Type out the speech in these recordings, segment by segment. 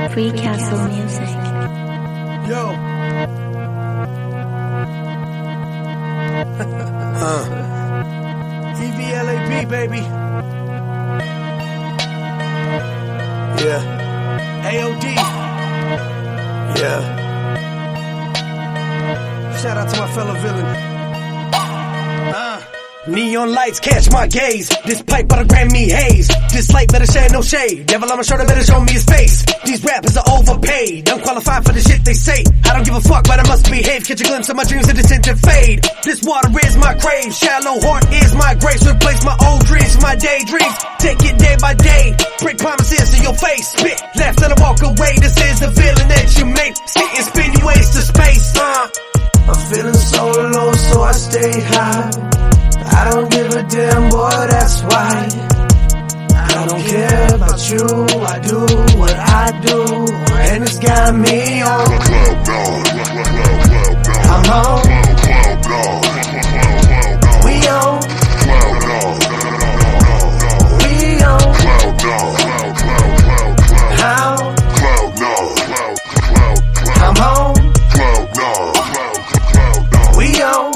Free Castle Music. Yo. EVLAB, baby. Yeah. AOD. Yeah. Shout out to my fellow villain. Neon lights catch my gaze. This pipe better grant me haze. This light better shine no shade. Devil on my shoulder better show me his face. These rappers are overpaid, unqualified for the shit they say. I don't give a fuck, but I must behave. Catch a glimpse of my dreams and they tend to fade. This water is my crave. Shallow heart is my grace. Replace my old dreams with my daydreams. Take it day by day. Break promises in your face. Spit left and I walk away. This is the villain that you make. Sit and spin you waste to space. I'm feeling so low, so I stay high. I don't give a damn, boy, that's why. I don't care about you, I do what I do, and it's got me on. I'm home. We on. We on. How? I'm home. We on.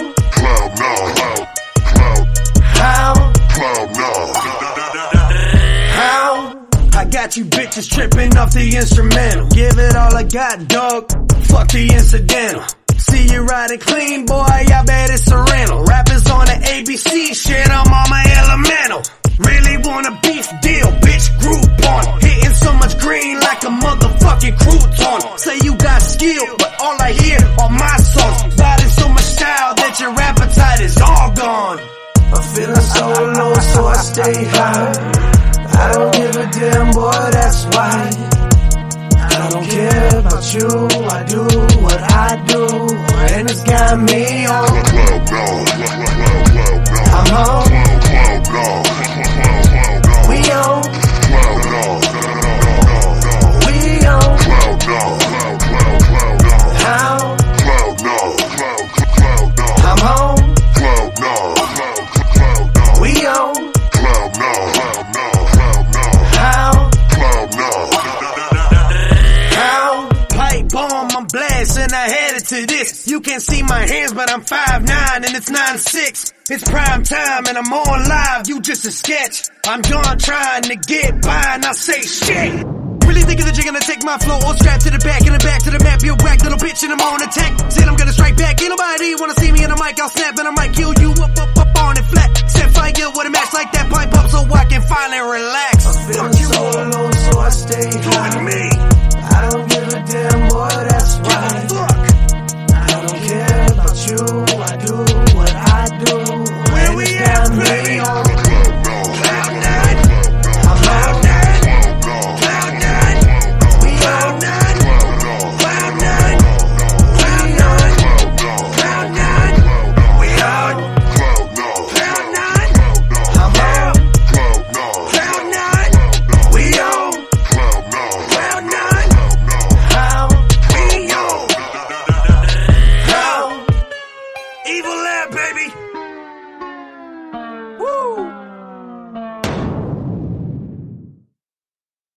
I got you bitches tripping off the instrumental. Give it all I got, dog. Fuck the incidental. See you riding clean, boy, I bet it's a rental. Rappers on the ABC shit, I'm on my elemental. Really want a beef deal, bitch, group on. Hitting so much green like a motherfucking crouton. Say you got skill, but all I hear are my songs. Riding so much style that your appetite is all gone. I'm feeling so low, so I stay high. I don't give a damn, boy, that's why. I don't care about you, I do what I do, and it's got me on. I'm home. We on. We on. How? I'm home. We on. And I headed to this. You can't see my hands, but I'm 5'9" and it's 9'6". It's prime time and I'm on live. You just a sketch. I'm done trying to get by and I say shit. Really thinking that you're gonna take my flow all strapped to the back and the back to the map. You're a whack little bitch and I'm on attack. Said I'm gonna strike back. Ain't nobody wanna see me in the mic. I'll snap and I might kill you up on it flat. Set fire with a match like that. Pipe up so I can finally relax. I'm feeling so low, so I stay high.